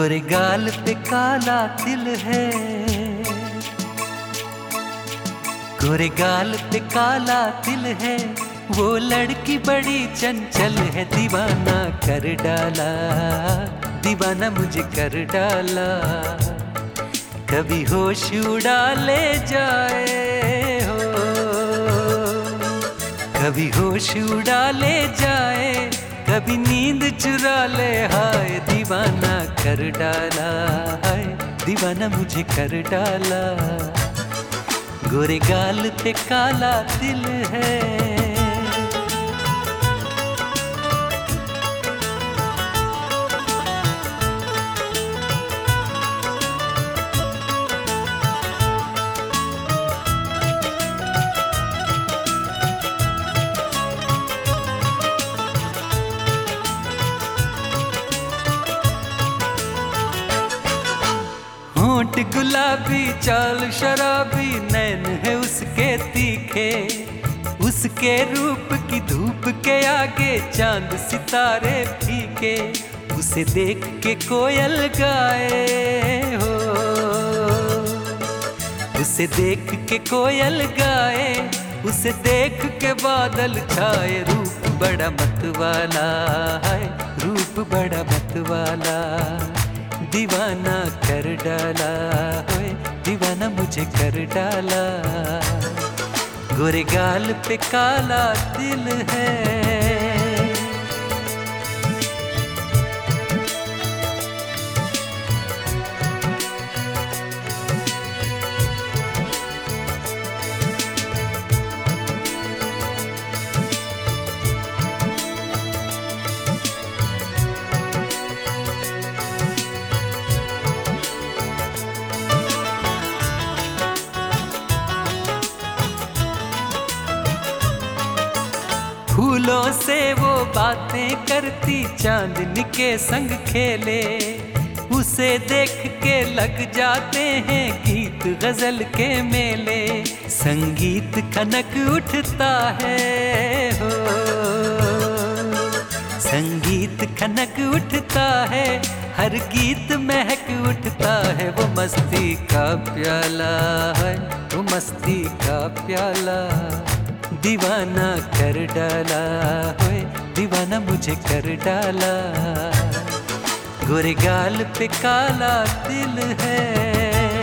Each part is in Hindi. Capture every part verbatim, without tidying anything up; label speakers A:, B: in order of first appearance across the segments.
A: गोरे गाल पे काला तिल है, गोरे गाल पे काला तिल है। वो लड़की बड़ी चंचल है, दीवाना कर डाला, दीवाना मुझे कर डाला। कभी होश उड़ा ले जाए हो, कभी होश उड़ा ले जाए, कभी नींद चुरा ले। हाय दीवाना कर डाला, हाय दीवाना मुझे कर डाला। गोरे गाल पे काला दिल है। होंठ गुलाबी चाल शराबी, नैन है उसके तीखे। उसके रूप की धूप के आगे चांद सितारे फीके। उसे देख के कोयल गाए हो, उसे देख के कोयल गाए, उसे देख के बादल छाए। रूप बड़ा मतवाला है, रूप बड़ा मतवाला। दीवाना कर डाला, होए दीवाना मुझे कर डाला। गोरे गाल पे काला दिल है। फूलों से वो बातें करती, चांदनी के संग खेले। उसे देख के लग जाते हैं गीत गजल के मेले। संगीत खनक उठता है हो, संगीत खनक उठता है। हर गीत महक उठता है। वो मस्ती का प्याला है, वो मस्ती का प्याला। दीवाना कर डाला, होए दीवाना मुझे कर डाला। गोरे गाल पे काला दिल है।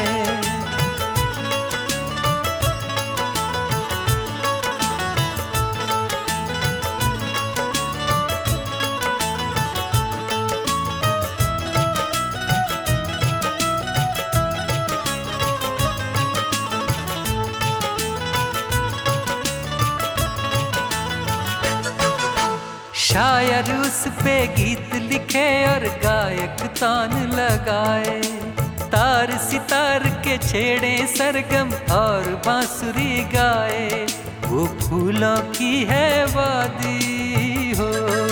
A: शायर उस पे गीत लिखे और गायक तान लगाए। तार सितार के छेड़े सरगम और बांसुरी गाए। वो फूलों की है वादी हो,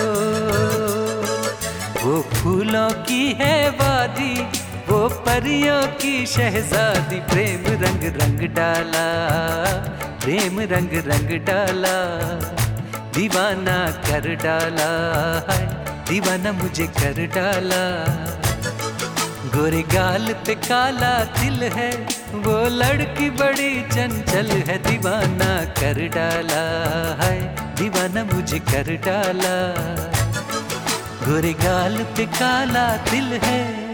A: वो फूलों की है वादी। वो परियों की शहजादी। प्रेम रंग रंग डाला, प्रेम रंग रंग डाला। दीवाना कर डाला है, दीवाना मुझे कर डाला। गोरे गाल पे काला दिल है, वो लड़की बड़ी चंचल है। दीवाना कर डाला है, दीवाना मुझे कर डाला। गोरे गाल पे काला दिल है।